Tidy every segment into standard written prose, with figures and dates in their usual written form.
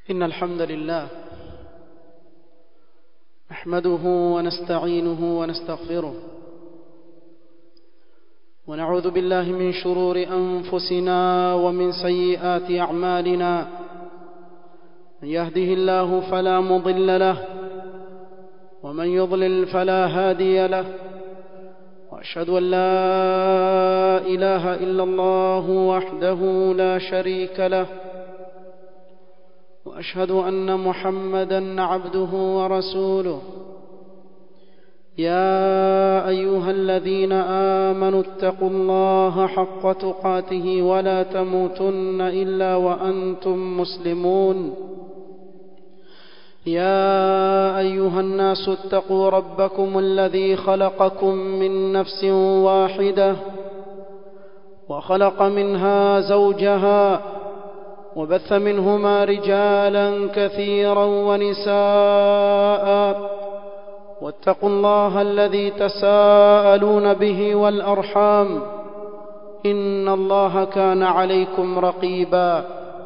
إن الحمد لله نحمده ونستعينه ونستغفره ونعوذ بالله من شرور أنفسنا ومن سيئات أعمالنا. من يهده الله فلا مضل له ومن يضلل فلا هادي له، وأشهد أن لا إله إلا الله وحده لا شريك له، وأشهد أن محمدًا عبده ورسوله. يا أيها الذين آمنوا اتقوا الله حق تقاته ولا تموتن إلا وأنتم مسلمون. يا أيها الناس اتقوا ربكم الذي خلقكم من نفس واحدة وخلق منها زوجها وبث منهما رجالا كثيرا ونساء، واتقوا الله الذي تساءلون به والأرحام إن الله كان عليكم رقيبا.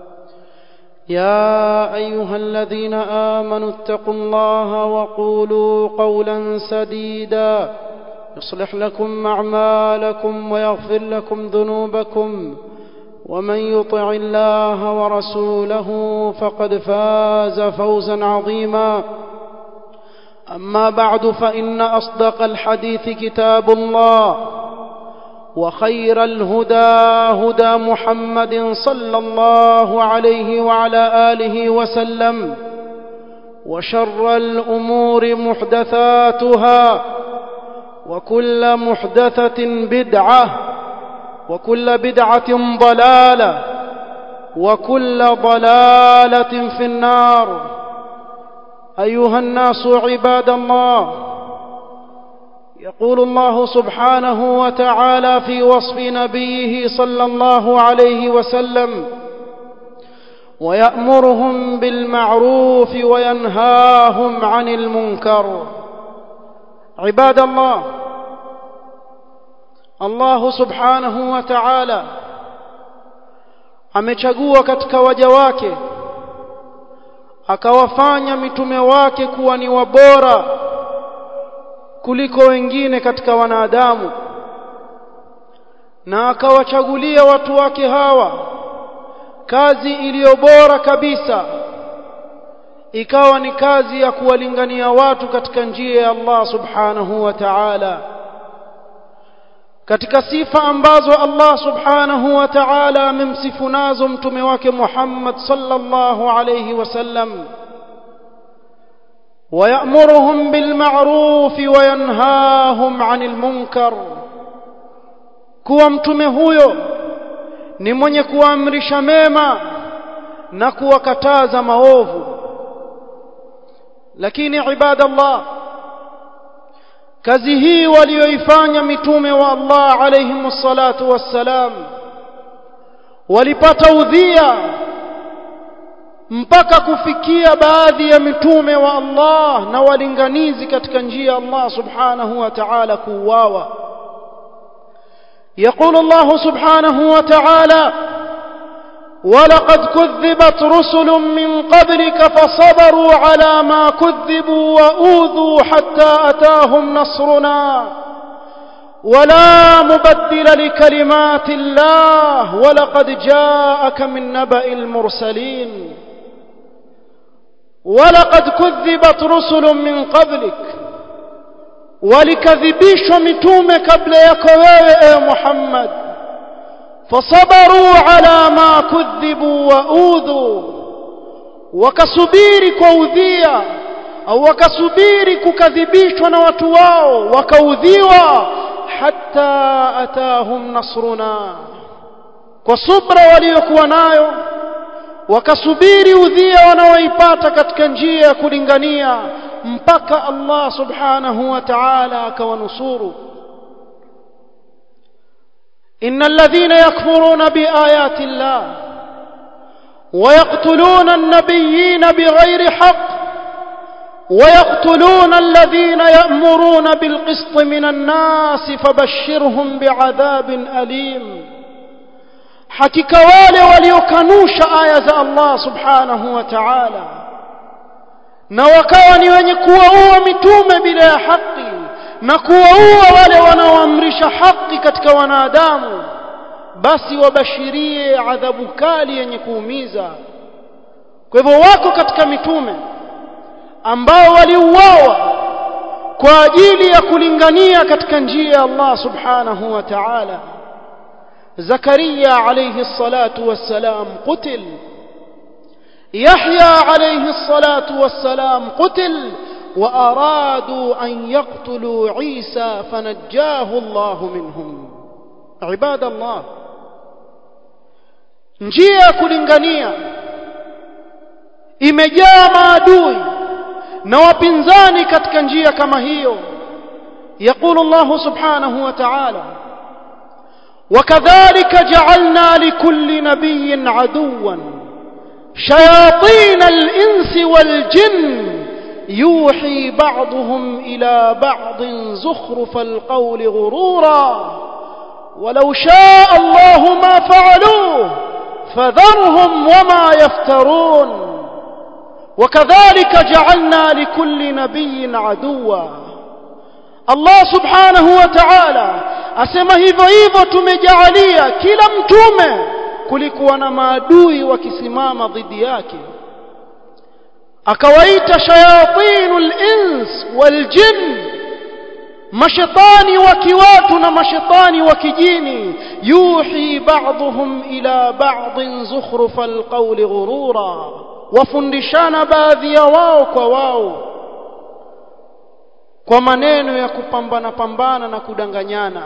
يا أيها الذين آمنوا اتقوا الله وقولوا قولا سديدا يصلح لكم أعمالكم ويغفر لكم ذنوبكم، ومن يطع الله ورسوله فقد فاز فوزا عظيما. أما بعد، فإن أصدق الحديث كتاب الله، وخير الهدى هدى محمد صلى الله عليه وعلى آله وسلم، وشر الأمور محدثاتها، وكل محدثة بدعة، وكل بدعة ضلالة، وكل ضلالة في النار. أيها الناس عباد الله، يقول الله سبحانه وتعالى في وصف نبيه صلى الله عليه وسلم: ويأمرهم بالمعروف وينهاهم عن المنكر. عباد الله، Allah subhanahu wa ta'ala amechagua katika waja wake akawafanya mitume wake kuwa ni wabora kuliko wengine katika wanadamu, na akawachagulia watu wake hawa kazi iliyo bora kabisa, ikawa ni kazi ya kuwalingania watu katika njia ya Allah subhanahu wa ta'ala. Katika sifa ambazo Allah subhanahu wa ta'ala amemsifu nazo mtume wake Muhammad sallallahu alayhi wasallam: وَيَأْمُرُهُمْ بِالْمَعْرُوفِ وَيَنْهَاهُمْ عَنِ الْمُنكَرِ. Kuwa mtume huyo ni mwenye kuamrisha mema na kuwakataza maovu. Lakini ibadallah, kazi hii walioifanya mitume wa Allah alayhimus salatu wassalam walipata udhia mpaka kufikia baadhi ya mitume wa Allah na walinganizi katika njia ya Allah subhanahu wa ta'ala kuuawa. يقول الله سبحانه وتعالى: ولقد كذبت رسل من قبلك فصبروا على ما كذبوا وأوذوا حتى أتاهم نصرنا ولا مبدل لكلمات الله ولقد جاءك من نبأ المرسلين. ولقد كذبت رسل من قبلك، ولكذبيش متومة قبل يكوى محمد، فصبروا على ما كذبوا وأوذوا، wakasubiri kwa udhia au wakasubiri kukadhibishwa na watu wao wakaudhiwa, hatta atahum nasruna, kwa subra waliokuwa nayo wakasubiri udhia wanaoipata katika njia ya kulingania mpaka Allah subhanahu wa ta'ala akawanusuru. إن الذين يكفرون بآيات الله ويقتلون النبيين بغير حق ويقتلون الذين يأمرون بالقسط من الناس فبشرهم بعذاب أليم. hakika wale waliokanusha aya za Allah subhanahu wa ta'ala na wakawa ni wenye kuwaua mitume bila ya haki na kuwaua wale wanaoamrisha haki katika wanadamu, basi wabashirie adhabu kali yenye kuumiza. Kwa hivyo wako katika mitume ambao waliuawa kwa ajili ya kulingania katika njia ya Allah subhanahu wa ta'ala. Zakaria alayhi salatu wassalam qutil, Yahya alayhi salatu wassalam qutil, وأرادوا أن يقتلوا عيسى فنجاه الله منهم. عباد الله, njia kulingania imejaa maadui na wapinzani katika njia kama hiyo. يقول الله سبحانه وتعالى: وكذلك جعلنا لكل نبي عدوا شياطين الإنس والجن يوحي بعضهم إلى بعض زخرف القول غرورا ولو شاء الله ما فعلوه فذرهم وما يفترون وكذلك جعلنا لكل نبي عدوا. الله سبحانه وتعالى asema hivyo tumejalia kila mtume kulikuwa na maadui wakisimama dhidi yake, akawaita shayatinul ins wal jinn, mashaitani wa kiwatu na mashaitani wa kijini. Yuhi ba'dhum ila ba'dhin zukhrufal qawli ghurura, wafundishana baadhi ya wao kwa wao kwa maneno ya kupambana na kudanganyana.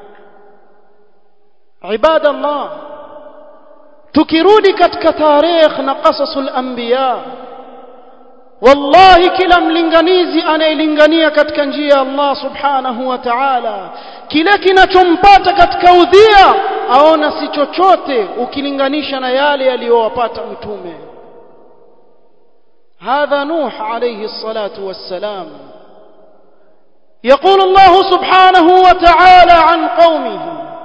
Ibadallah, tukirudi katika tarikh na qasasul anbiya, wallahi kila mlinganizi anayelingania katika njia ya Allah subhanahu wa ta'ala, kile kinachompata katika udhia aona si chochote ukilinganisha na yale aliyowapata mtume. hadha Nuh alayhi salatu wassalam. يقول الله سبحانه وتعالى عن قومه: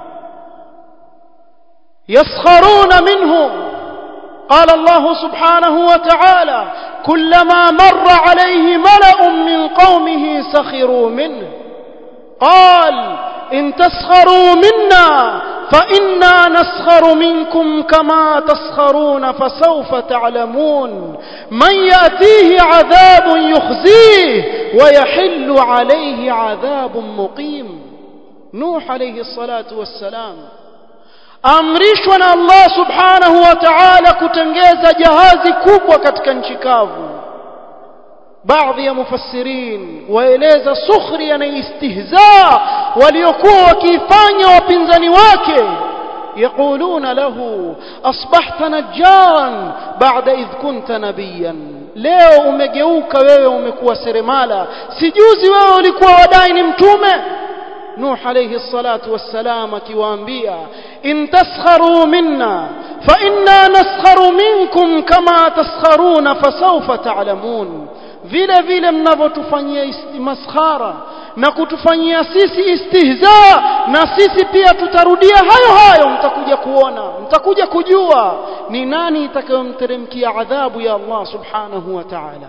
يسخرون منهم. قال الله سبحانه وتعالى: كلما مر عليه ملأ من قومه سخروا منه قال إن تسخروا منا فإنا نسخر منكم كما تسخرون فسوف تعلمون من يأتيه عذاب يخزيه ويحل عليه عذاب مقيم. نوح عليه الصلاة والسلام amrishwa na Allah subhanahu wa ta'ala kutengeza jahazi kubwa katika nchi kavu. baadhi ya mufassirin waeleza sukhria na istihza waliokuwa wakifanya wapinzani wake. يقولون له أصبحت نجارا بعد إذ كنت نبيا, leo umegeuka wewe umekuwa seremala, sijuzi wewe ulikuwa wadai ni mtume. Nuh alayhi salatu wassalam akiwaambia: in taskharu minna fa inna naskharu minkum kama taskharuna fasawfa ta'lamun. vile vile mnavyotufanyia maskhara na kutufanyia sisi istihza, na sisi pia tutarudia hayo, mtakuja kuona, mtakuja kujua ni nani itakayomteremkia adhabu ya Allah subhanahu wa ta'ala.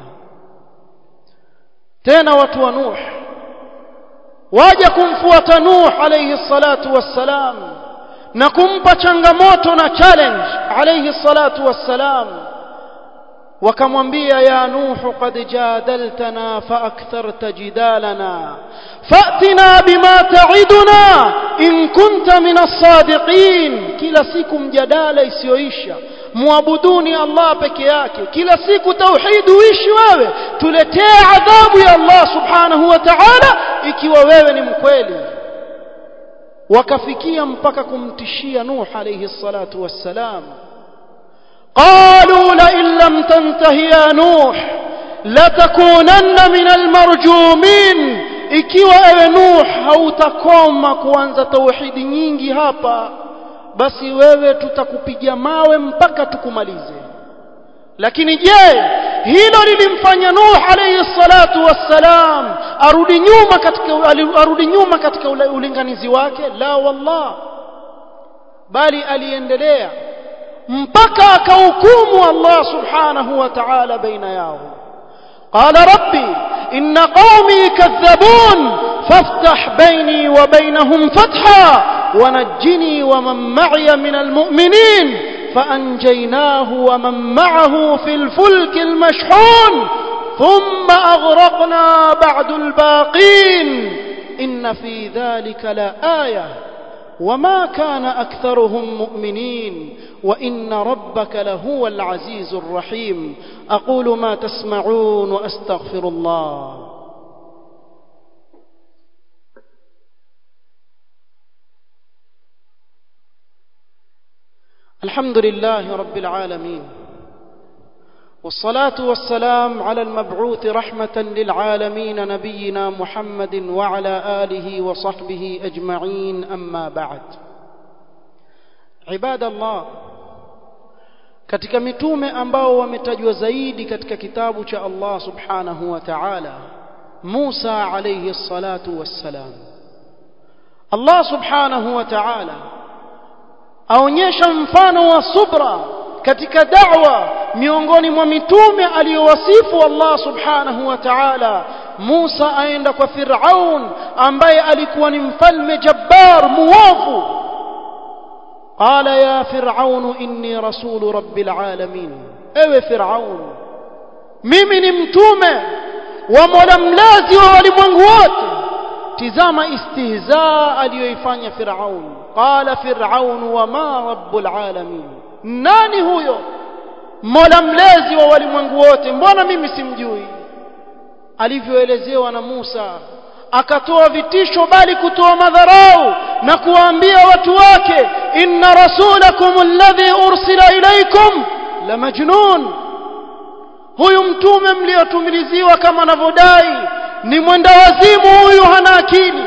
tena watu wa Nuh waje kumfuata Nuh alayhi salatu wassalam na kumpa changamoto na challenge alayhi salatu wassalam, wakamwambia: ya Nuh qad jadaltana fa aktharta jidalana fa'tina bima ta'iduna in kunta min as-sadiqin. kila siku mjadala isiyoisha, muabuduni Allah peke yake, kila siku tauhid uishi wewe, tuletee adhabu ya Allah subhanahu wa ta'ala ikiwa wewe ni mkweli. wakafikia mpaka kumtishia Nuh alayhi salatu wassalam. قالوا لئن لم تنته يا نوح لتكونن من المرجومين, ikiwa ewe Nuh hautakoma kuanza tauhidi nyingi hapa, basi wewe tutakupiga mawe mpaka tukumalize. Lakini je, hilo lilimfanya Nuh alayhi salatu wassalam arudi nyuma katika ulinganizi wake? La wallah, bali aliendelea mpaka akahukumu Allah subhanahu wa ta'ala baina yao. قال ربي إن قومي كذبون فافتح بيني وبينهم فتحا ونجني ومن معي من المؤمنين فأنجيناه ومن معه في الفلك المشحون ثم أغرقنا بعد الباقين إن في ذلك لآية وما كان أكثرهم مؤمنين وإن ربك لهو العزيز الرحيم. أقول ما تسمعون وأستغفر الله. الحمد لله رب العالمين، والصلاة والسلام على المبعوث رحمة للعالمين نبينا محمد وعلى آله وصحبه أجمعين. أما بعد، عباد الله، katika mitume ambao wametajwa zaidi katika kitabu cha Allah subhanahu wa ta'ala, Musa alayhi salatu wassalam, Allah subhanahu wa ta'ala aonyesha mfano wa subra katika da'wa miongoni mwa mitume aliyowasifu Allah subhanahu wa ta'ala. Musa aenda kwa Firaun ambaye alikuwa ni mfalme jabbar muovu. Qala ya Firaun inni rasulu rabbil alamin, ewe Firaun, mimi ni mtume wa Mola mlezi wa walimwengu wote. Tizama istihzaa aliyoifanya Firaun. Qala Firaun wama rabbul alamin, nani huyo Mola mlezi wa walimwengu wote, mbona mimi simjui? Alivyoelezewa na Musa akatoa vitisho, bali kutoa madharau na kuwaambia watu wake, inna rasulakum alladhi ursila ilaykum la majnun, huyu mtume mliotumiliziwa kama anavyodai ni mwenda wazimu, huyu hana akili.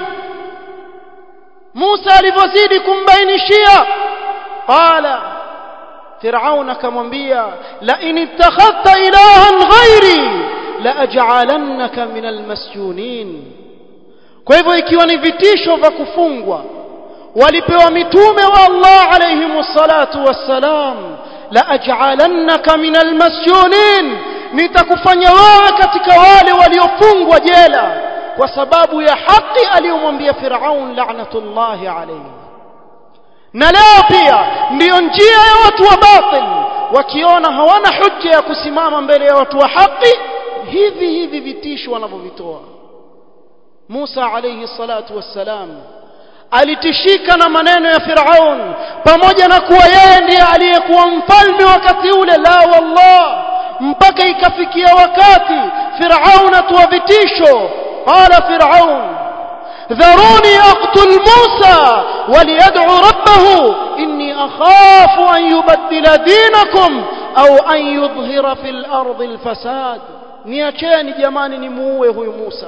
Musa alivyozidi kumbainishia, qala Firaun akamwambia, la in ittakhadhta ilahan ghairi la aj'alannaka min almasjunin. Kwa hivyo ikiwa ni vitisho vya kufungwa walipewa mitume wa Allah alayhimus salatu wassalam, la aj'alannaka min almasjunin, nitakufanya wewe katika wale waliofungwa jela kwa sababu ya haki aliyomwambia Firaun la'natullahi alayhi. Na leo pia ndiyo njia ya watu wa batil, wakiona hawana hujja ya kusimama mbele ya watu wa haki, hivi vitisho wanavyovitoa. Musa alayhi salatu wassalam alitishika na maneno ya Firaun, pamoja na kuwa yeye ndiye aliyekuwa mfalme wakati ule. La wallah, mpaka ikafikia wakati Firaun atoa vitisho. Qala Firaun dharuni aqtul Musa waliyad'u rabbahu inni akhafu an yubaddila dinakum au an yudhhira fil ardi alfasad, niacheni jamani nimuue huyu Musa,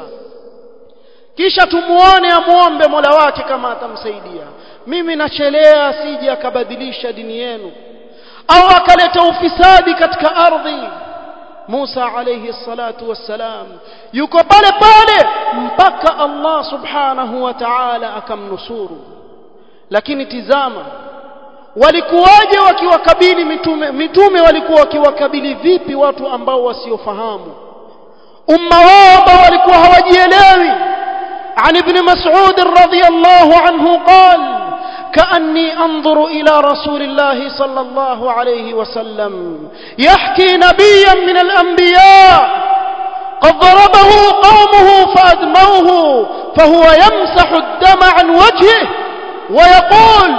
kisha tumuone amuombe Mola wake kama atamsaidia. Mimi nachelea asije akabadilisha dini yenu au akaleta ufisadi katika ardhi. Musa alayhi salatu wassalam yuko pale pale mpaka Allah subhanahu wa ta'ala akamnusuru. Lakini tizama walikuwaje wakiwakabili mitume walikuwa wakiwakabili vipi watu ambao wasiofahamu, umma wao ambao walikuwa hawajielewi. عن ابن مسعود رضي الله عنه قال كأني أنظر إلى رسول الله صلى الله عليه وسلم يحكي نبيا من الأنبياء قد ضربه قومه فأدموه فهو يمسح الدم عن وجهه ويقول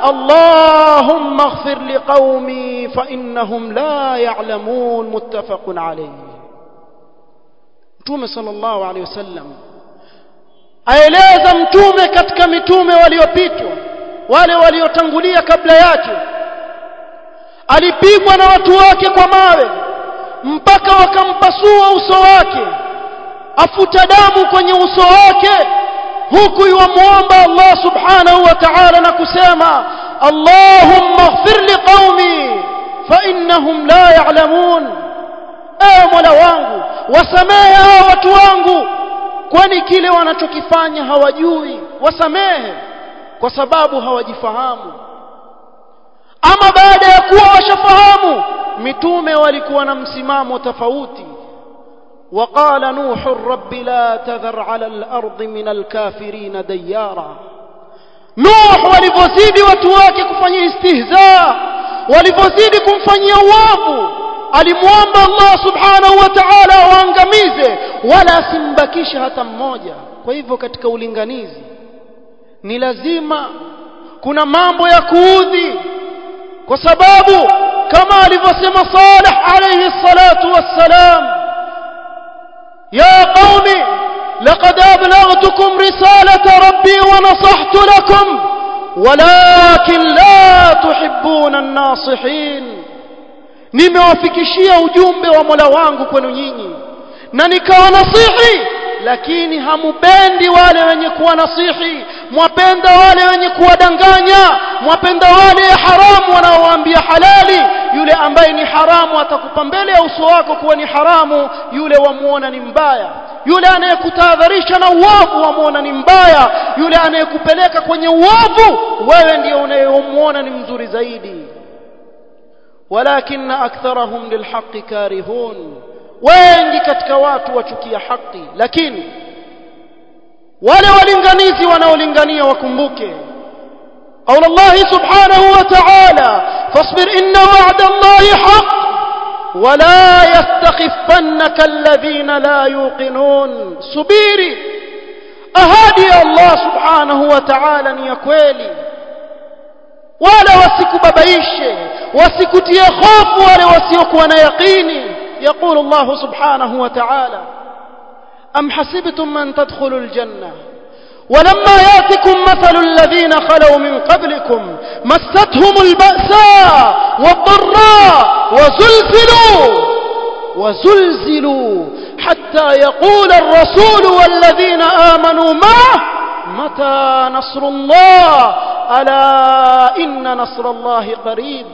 اللهم اغفر لقومي فإنهم لا يعلمون. متفق عليه. متوم صلى الله عليه وسلم aeleza mtume katika mitume waliopitwa, wale waliotangulia kabla yake, alipigwa na watu wake kwa mawe mpaka wakampasua uso wake, afuta damu kwenye uso wake, huku yuamuomba Allah subhanahu wa ta'ala na kusema Allahumma ighfir liqaumi fa innahum la ya'lamun, ewe Mola wangu wasamehe hao watu wangu kwani kile wanachokifanya hawajui. Wasamehe kwa sababu hawajifahamu. ama baada ya kuwa washafahamu. Mitume walikuwa na msimamo tofauti. وقال نوح رب لا تذر على الأرض من الكافرين ديارا. Nuh walipozidi watu wake kufanya istihza, walipozidi kumfanyia uovu, alimuomba Allah subhanahu wa ta'ala waangamize wala asimbakishe hata mmoja. Kwa hivyo katika ulinganizi ni lazima kuna mambo ya kuudhi, kwa sababu kama alivyosema Salih alayhi salatu wassalam, ya qaumi laqad ablaghtukum risalata rabbi wa nasahtu lakum walakin la tuhibbuna an-nasihin. Nimewafikishia ujumbe wa Mola wangu kwenu nyinyi na nikawanasihi, lakini hamupendi wale wenye kuwanasihi, mwapenda wale wenye kuwadanganya, mwapenda wale haramu wanaowaambia halali. Yule ambaye ni haramu atakupa mbele ya uso wako kuwa ni haramu, yule wamuona ni mbaya. Yule anayekutahadharisha na uovu wamuona ni mbaya, yule anayekupeleka kwenye uovu wewe ndiye unayemuona ni mzuri zaidi. walakinna aktharahum lilhaqqi karihun, wengi katika watu wachukia haki. Lakini wale walinganizi wanaolingania wakumbuke qaul Allah subhanahu wa ta'ala, fasbir inna wa'da Allah haqq wa la yastakhifannaka alladhina la yuqinun. Subiri, ahadi ya Allah subhanahu wa ta'ala ni ya kweli, wala wasikubabaishe, wasikutie hofu wale wasiokuwa na yaqini. يقول الله سبحانه وتعالى أم حسبتم أن تدخلوا الجنة ولما يأتكم مثل الذين خلوا من قبلكم مستهم البأساء والضراء وزلزلوا حتى يقول الرسول والذين آمنوا معه متى نصر الله ألا إن نصر الله قريب.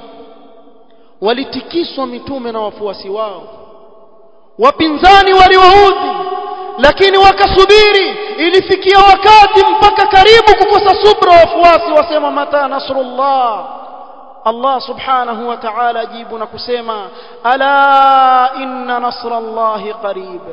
Walitikiswa mitume na wafuasi wao, wapinzani waliwaudhi, lakini wakasubiri. Ilifikia wakati mpaka karibu kukosa subra, wafuasi wasema mata nasrullah. Allah subhanahu wa ta'ala ajibu na kusema ala inna nasrallahi qarib,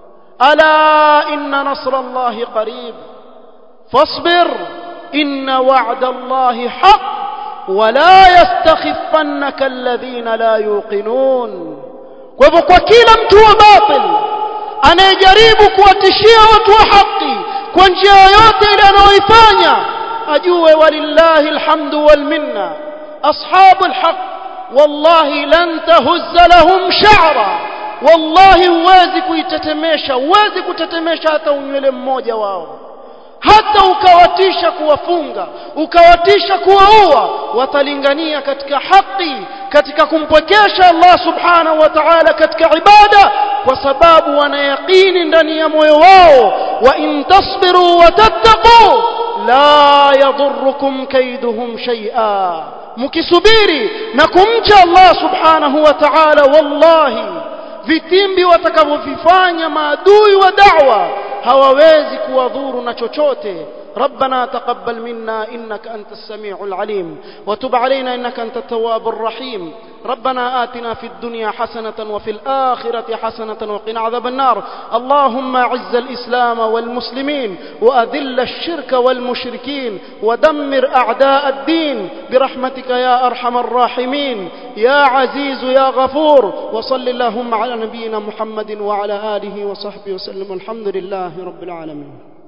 ala inna nasrallahi qarib fasbir inna wa'dallahi haqq wala yastakhifannaka alladhina la yuqinun. Kwa hivyo kwa kila mtu wa batil anayejaribu kuwatishia watu wa haki kwa njia yoyote ile anayoifanya, ajue walillahi alhamdu wal minna, ashabul haq wallahi lan tahuzza lahum sha'ra. Wallahi huwezi kuitetemesha, huwezi kutetemesha hata unywele mmoja wao, hata ukawatisha kuwafunga, ukawatisha kuwaua, watalingania katika haki, katika kumpwekesha Allah subhanahu wa ta'ala katika ibada, kwa sababu wanayaqini ndani ya moyo wao. wa in tasbiru wa tattaqu la yadhurrukum kaiduhum shay'a. mkisubiri na kumcha Allah subhanahu wa ta'ala, wallahi vitimbi watakavyovifanya maadui wa da'wa hawawezi kuwadhuru na chochote. ربنا تقبل منا إنك أنت السميع العليم وتب علينا إنك أنت التواب الرحيم. ربنا آتنا في الدنيا حسنة وفي الآخرة حسنة وقنا عذاب النار. اللهم أعز الإسلام والمسلمين وأذل الشرك والمشركين ودمر أعداء الدين برحمتك يا أرحم الراحمين يا عزيز يا غفور. وصل اللهم على نبينا محمد وعلى آله وصحبه وسلم. الحمد لله رب العالمين.